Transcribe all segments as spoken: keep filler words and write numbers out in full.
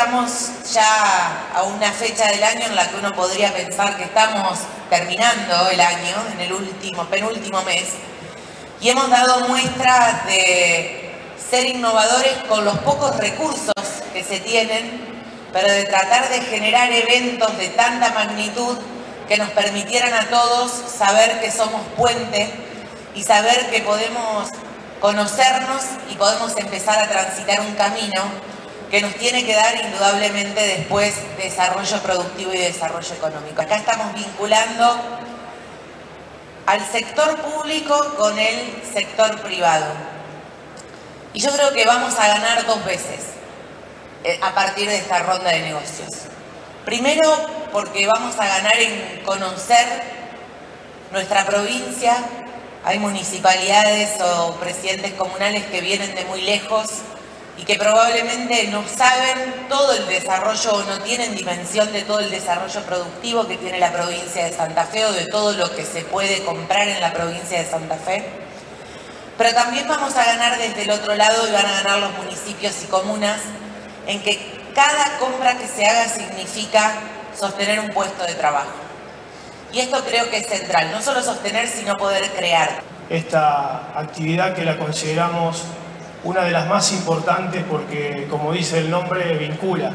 estamos ya a una fecha del año en la que uno podría pensar que estamos terminando el año, en el último, penúltimo mes, y hemos dado muestra de ser innovadores con los pocos recursos que se tienen, pero de tratar de generar eventos de tanta magnitud que nos permitieran a todos saber que somos puente y saber que podemos conocernos y podemos empezar a transitar un camino que nos tiene que dar indudablemente después desarrollo productivo y desarrollo económico. Acá estamos vinculando al sector público con el sector privado. Y yo creo que vamos a ganar dos veces a partir de esta ronda de negocios. Primero, porque vamos a ganar en conocer nuestra provincia. Hay municipalidades o presidentes comunales que vienen de muy lejos y que probablemente no saben todo el desarrollo o no tienen dimensión de todo el desarrollo productivo que tiene la provincia de Santa Fe o de todo lo que se puede comprar en la provincia de Santa Fe. Pero también vamos a ganar desde el otro lado y van a ganar los municipios y comunas en que cada compra que se haga significa sostener un puesto de trabajo. Y esto creo que es central, no solo sostener, sino poder crear. Esta actividad que la consideramos una de las más importantes porque, como dice el nombre, vincula.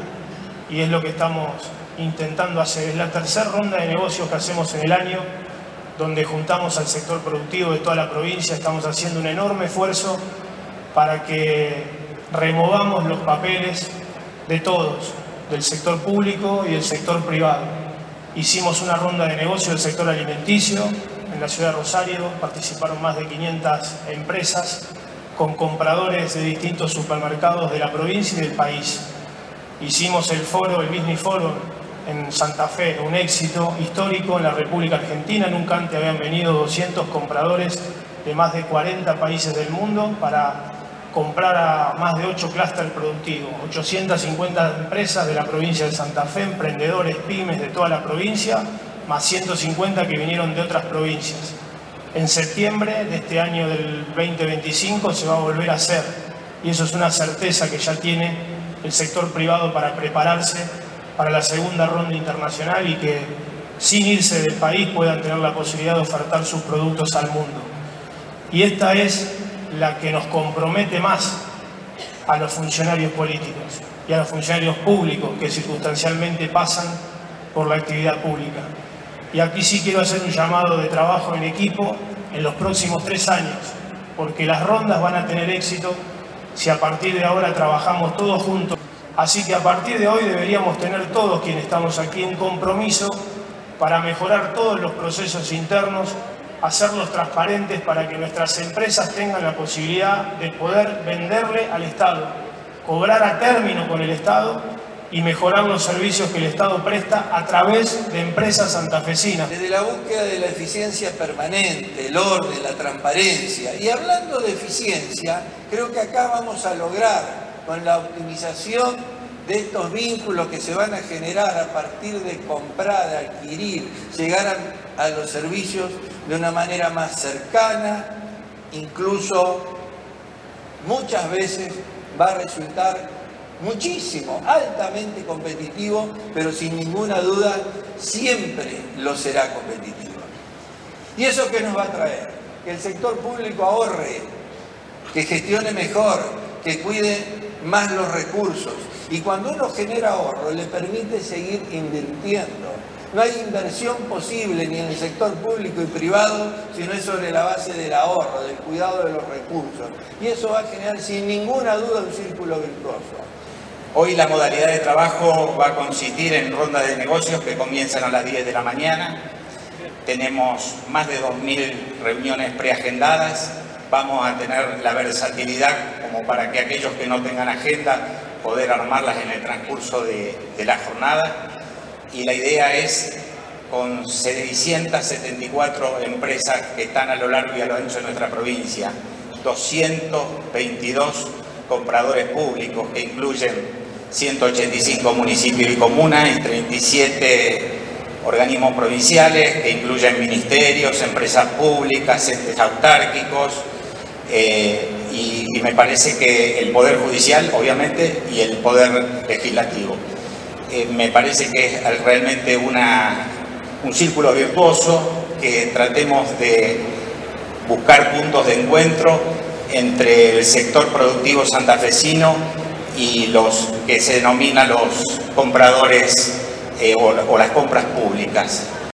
Y es lo que estamos intentando hacer. Es la tercera ronda de negocios que hacemos en el año, donde juntamos al sector productivo de toda la provincia. Estamos haciendo un enorme esfuerzo para que removamos los papeles de todos, del sector público y del sector privado. Hicimos una ronda de negocio del sector alimenticio en la ciudad de Rosario, participaron más de quinientas empresas con compradores de distintos supermercados de la provincia y del país. Hicimos el foro, el Business Forum en Santa Fe, un éxito histórico en la República Argentina. Nunca antes habían venido doscientos compradores de más de cuarenta países del mundo para comprar a más de ocho clústeres productivos, ochocientas cincuenta empresas de la provincia de Santa Fe, emprendedores, pymes de toda la provincia, más ciento cincuenta que vinieron de otras provincias. En septiembre de este año del veinte veinticinco se va a volver a hacer, y eso es una certeza que ya tiene el sector privado para prepararse para la segunda ronda internacional y que sin irse del país puedan tener la posibilidad de ofertar sus productos al mundo. Y esta es la que nos compromete más a los funcionarios políticos y a los funcionarios públicos que circunstancialmente pasan por la actividad pública. Y aquí sí quiero hacer un llamado de trabajo en equipo en los próximos tres años, porque las rondas van a tener éxito si a partir de ahora trabajamos todos juntos. Así que a partir de hoy deberíamos tener todos quienes estamos aquí un compromiso para mejorar todos los procesos internos, hacerlos transparentes para que nuestras empresas tengan la posibilidad de poder venderle al Estado, cobrar a término con el Estado y mejorar los servicios que el Estado presta a través de empresas santafesinas. Desde la búsqueda de la eficiencia permanente, el orden, la transparencia. Y hablando de eficiencia, creo que acá vamos a lograr, con la optimización de estos vínculos que se van a generar a partir de comprar, adquirir, llegar a, a los servicios de una manera más cercana, incluso muchas veces va a resultar muchísimo, altamente competitivo, pero sin ninguna duda siempre lo será competitivo. ¿Y eso qué nos va a traer? Que el sector público ahorre, que gestione mejor, que cuide más los recursos. Y cuando uno genera ahorro, le permite seguir invirtiendo. No hay inversión posible ni en el sector público y privado si no es sobre la base del ahorro, del cuidado de los recursos. Y eso va a generar sin ninguna duda un círculo virtuoso. Hoy la modalidad de trabajo va a consistir en rondas de negocios que comienzan a las diez de la mañana. Tenemos más de dos mil reuniones preagendadas. Vamos a tener la versatilidad como para que aquellos que no tengan agenda poder armarlas en el transcurso de, de la jornada. Y la idea es, con seiscientas setenta y cuatro empresas que están a lo largo y a lo ancho de nuestra provincia, doscientos veintidós compradores públicos que incluyen ciento ochenta y cinco municipios y comunas y treinta y siete organismos provinciales que incluyen ministerios, empresas públicas, entes autárquicos, eh, y, y me parece que el Poder Judicial, obviamente, y el Poder Legislativo. Eh, me parece que es realmente una, un círculo virtuoso, que tratemos de buscar puntos de encuentro entre el sector productivo santafesino y los que se denominan los compradores eh, o, o las compras públicas.